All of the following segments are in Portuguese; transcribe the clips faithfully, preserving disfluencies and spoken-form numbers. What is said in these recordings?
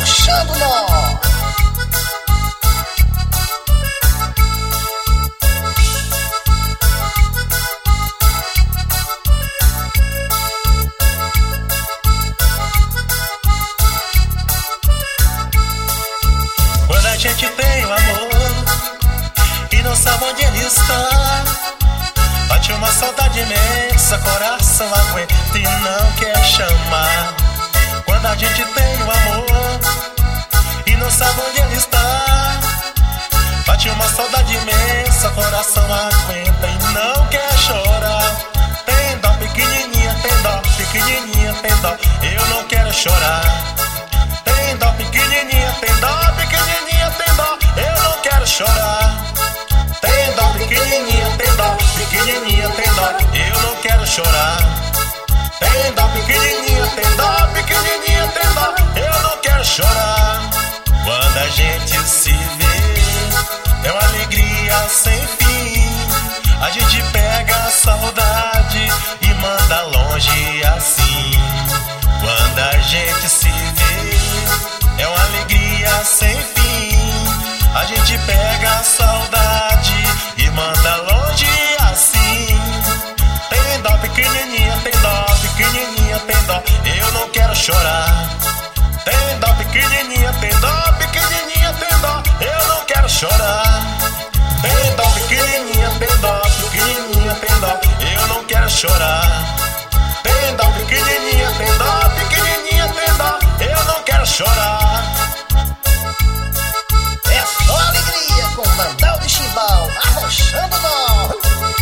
arrochando nó. Quando a gente tem o amor e não sabe onde ele está, bate uma saudade imensa, coração aguenta e não quer chamar. Quando a gente tem o amor e não sabe onde ele está, bate uma saudade imensa, coração aguenta e não quer chorar. Tem dó pequenininha, tem dó pequenininha, tem dó, eu não quero chorar. Tem dó pequenininha, tem dó pequenininha, tem dó, eu não quero chorar. Tem dó pequenininha, tem dó pequenininha, tem dó, eu não quero chorar. Tem dó pequenininha, tem dó pequenininha, tem dó, eu não quero chorar. Quando a gente se vê, é uma alegria sem fim. A gente pega a saudade e manda longe assim. Quando a gente se vê, é uma alegria sem fim. A gente pega a saudade e manda longe assim. Tem dó pequenininha, tem dó pequenininha, tem dó, eu não quero chorar. Tem dó pequenininha, tem dó pequenininha, tem dó, eu não quero chorar. Tem dó pequenininha, tem dó pequenininha, tem dó, eu não quero chorar. Tem dó pequenininha, tem dó pequenininha, tem dó, eu não quero chorar. É só alegria com Mandal de Chimbal, arrochando nó.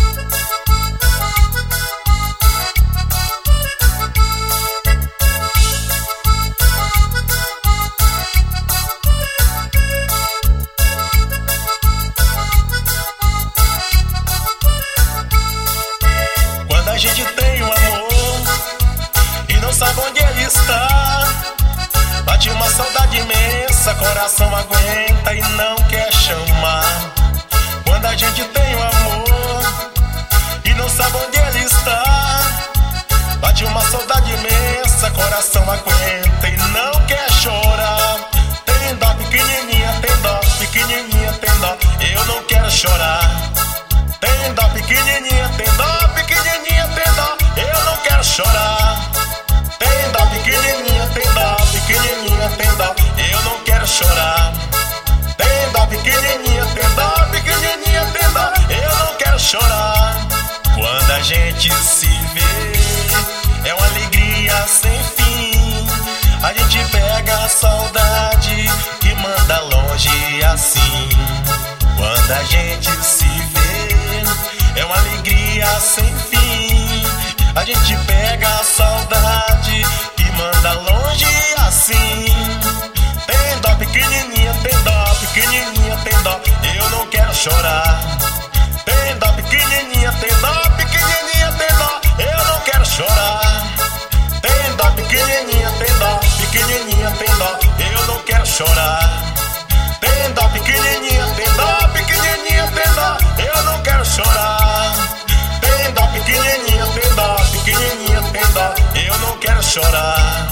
Quando a gente tem um amor e não sabe onde ele está, bate uma saudade imensa, coração aguenta e não quer chamar. Quando a gente tem um amor e não sabe onde ele está, bate uma saudade imensa, coração aguenta e não quer chorar. Tem dó pequenininha, tem dó pequenininha, tem dó, eu não quero chorar. Tem dó pequenininha, tem dó pequenininha, tem dó, eu não quero chorar. Tem dó pequenininha, tem dó pequenininha, tem dó, eu não quero chorar. Tem dó pequenininha, tem dó pequenininha, tem dó, eu não quero chorar. Quando a gente se vê, é uma alegria sem fim. A gente pega a saudade e manda longe assim. Quando a gente se vê, é uma alegria sem fim. A gente pega a saudade e manda longe assim. Tem dó pequenininha, tem dó pequenininha, tem dó, eu não quero chorar. Tem dó pequenininha, tem dó pequenininha, tem dó, eu não quero chorar. Tem dó pequenininha, tem dó pequenininha, tem dó, eu não quero chorar. Tem dó pequenininha, tem dó pequenininha, tem dó, eu não quero chorar. Tem dó pequenininha, tem dó pequenininha, tem dó, eu não quero chorar.